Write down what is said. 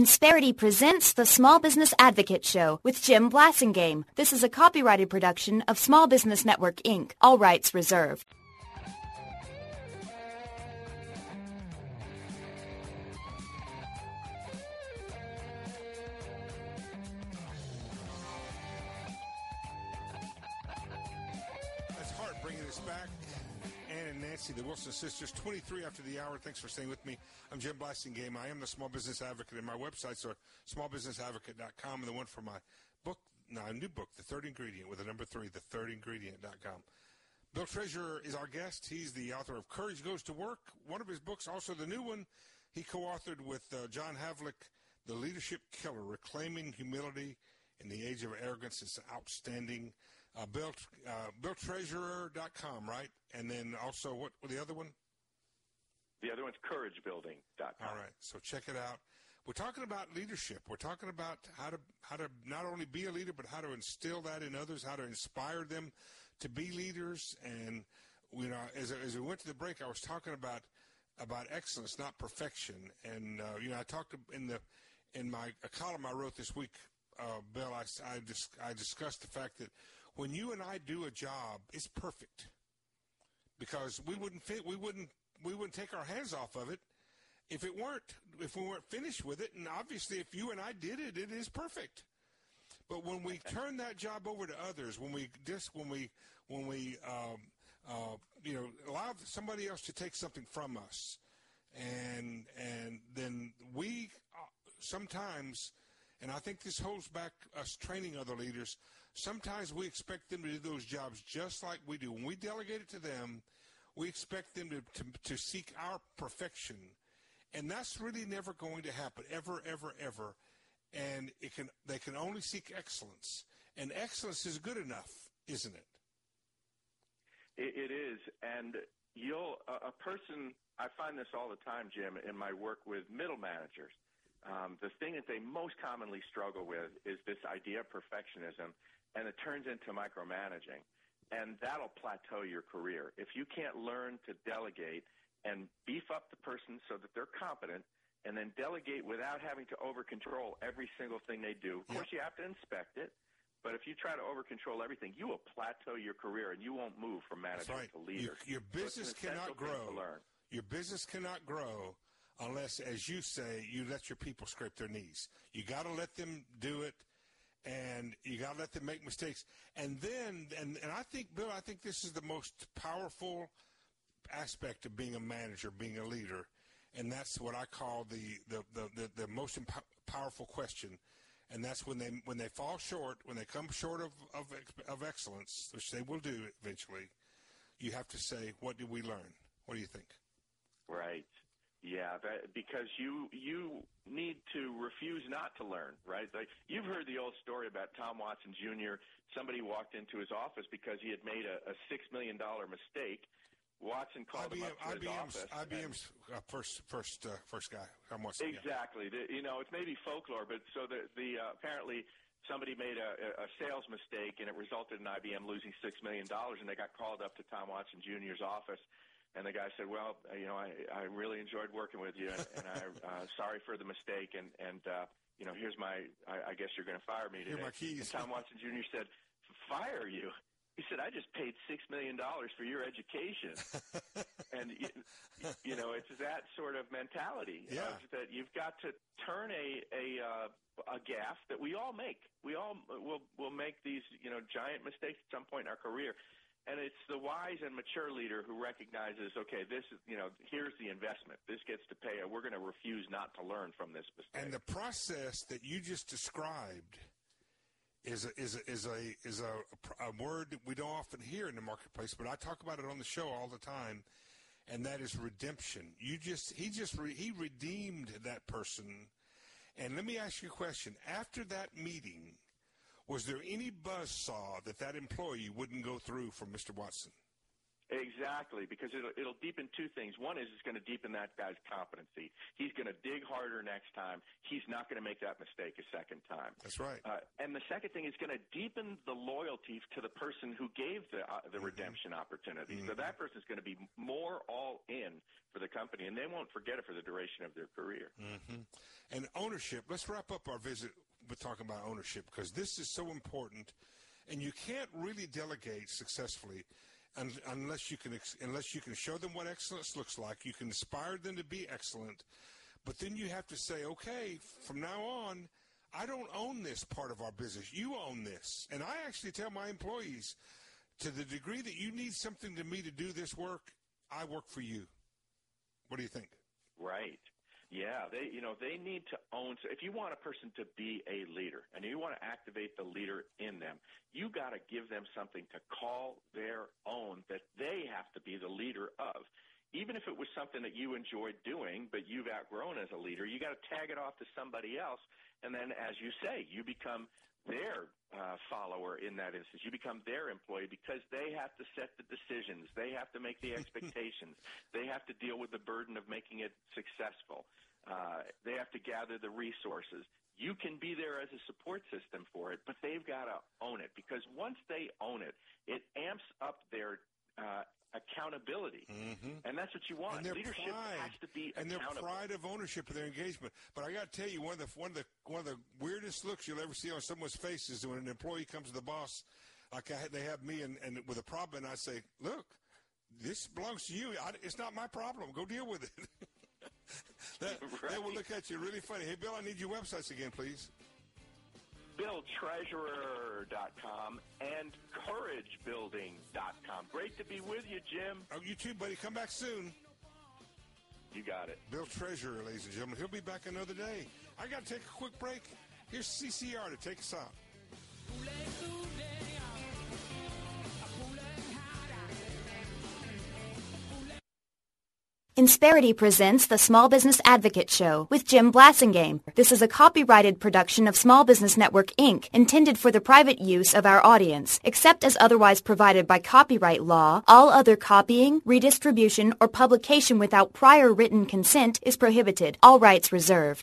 Insperity presents the Small Business Advocate Show with Jim Blasingame. This is a copyrighted production of Small Business Network, Inc., all rights reserved. That's Hart bringing us back. Ann and Nancy, the Wilson sisters, 23 after the hour. Thanks for staying with me. I'm Jim Blasingame. I am the Small Business Advocate, and my websites are smallbusinessadvocate.com and the one for my book, a new book, The Third Ingredient, with the number 3, thethirdingredient.com. Bill Treasurer is our guest. He's the author of Courage Goes to Work. One of his books, also the new one, he co-authored with John Havlick, The Leadership Killer, Reclaiming Humility in the Age of Arrogance. It's outstanding. BillTreasurer.com, right? And then also, what was the other one? The other one's CourageBuilding.com. All right, so check it out. We're talking about leadership. We're talking about how to not only be a leader, but how to instill that in others, how to inspire them to be leaders. And as we went to the break, I was talking about excellence, not perfection. And I talked in a column I wrote this week, Bill. I discussed the fact that when you and I do a job, it's perfect because we wouldn't take our hands off of it if we weren't finished with it. And obviously, if you and I did it, it is perfect. But when we turn that job over to others, when we allow somebody else to take something from us, and then we sometimes, and I think this holds back us training other leaders. Sometimes we expect them to do those jobs just like we do. When we delegate it to them, we expect them to seek our perfection. And that's really never going to happen, ever, ever, ever. And they can only seek excellence. And excellence is good enough, isn't it? It is. And a person, I find this all the time, Jim, in my work with middle managers. The thing that they most commonly struggle with is this idea of perfectionism, and it turns into micromanaging. And that'll plateau your career. If you can't learn to delegate and beef up the person so that they're competent, and then delegate without having to over-control every single thing they do. Of course, you have to inspect it, but if you try to over-control everything, you will plateau your career, and you won't move from manager to leader. Your business cannot grow. Your business cannot grow unless, as you say, you let your people scrape their knees. You got to let them do it. And you got to let them make mistakes. And then, and I think, Bill, this is the most powerful aspect of being a manager, being a leader. And that's what I call the most powerful question. And that's when they fall short, when they come short of excellence, which they will do eventually, you have to say, what did we learn? What do you think? Right. Yeah, because you need to refuse not to learn, right? Like, you've heard the old story about Tom Watson Jr. Somebody walked into his office because he had made a $6 million mistake. Watson called him up to his office. IBM's first guy. Exactly. Yeah. It's maybe folklore, but so the apparently somebody made a sales mistake, and it resulted in IBM losing $6 million, and they got called up to Tom Watson Jr.'s office. And the guy said, well, I really enjoyed working with you, and I'm sorry for the mistake, and here's I guess you're going to fire me today. Here are my keys. And Tom Watson Jr. said, fire you? He said, I just paid $6 million for your education. And, it's that sort of mentality. Yeah. That you've got to turn a gaffe that we all make. We all will make these, giant mistakes at some point in our career. And it's the wise and mature leader who recognizes, okay, this is, here's the investment. This gets to pay. We're going to refuse not to learn from this mistake. And the process that you just described is a word that we don't often hear in the marketplace, but I talk about it on the show all the time, and that is redemption. He redeemed that person. And let me ask you a question. After that meeting, was there any buzzsaw that employee wouldn't go through from Mr. Watson? Exactly, because it'll deepen two things. One is it's going to deepen that guy's competency. He's going to dig harder next time. He's not going to make that mistake a second time. That's right. And the second thing is going to deepen the loyalty to the person who gave the redemption opportunity. So that person's going to be more all in for the company, and they won't forget it for the duration of their career. And ownership. Let's wrap up our visit with talking about ownership, because this is so important, and you can't really delegate successfully unless you can show them what excellence looks like. You can inspire them to be excellent, but then you have to say, okay, from now on, I don't own this part of our business. You own this. And I actually tell my employees, to the degree that you need something to me to do this work, I work for you. What do you think? Right. Yeah, they need to own. So if you want a person to be a leader and you want to activate the leader in them, you got to give them something to call their own that they have to be the leader of. Even if it was something that you enjoyed doing, but you've outgrown as a leader, you got to tag it off to somebody else. And then, as you say, you become their follower in that instance. You become their employee because they have to set the decisions. They have to make the expectations. They have to deal with the burden of making it successful. They have to gather the resources. You can be there as a support system for it, but they've got to own it, because once they own it, it amps up their accountability, and that's what you want. And their leadership pride, has to be and accountable. their pride of ownership of their engagement. But I got to tell you, one of the weirdest looks you'll ever see on someone's face is when an employee comes to the boss, like they have me, and with a problem, and I say, "Look, this belongs to you. It's not my problem. Go deal with it." They will look at you really funny. Hey, Bill, I need your websites again, please. BillTreasurer.com and CourageBuilding.com. Great to be with you, Jim. Oh, you too, buddy. Come back soon. You got it. Bill Treasurer, ladies and gentlemen. He'll be back another day. I got to take a quick break. Here's CCR to take us out. Insperity presents the Small Business Advocate Show with Jim Blasingame. This is a copyrighted production of Small Business Network, Inc., intended for the private use of our audience. Except as otherwise provided by copyright law, all other copying, redistribution, or publication without prior written consent is prohibited. All rights reserved.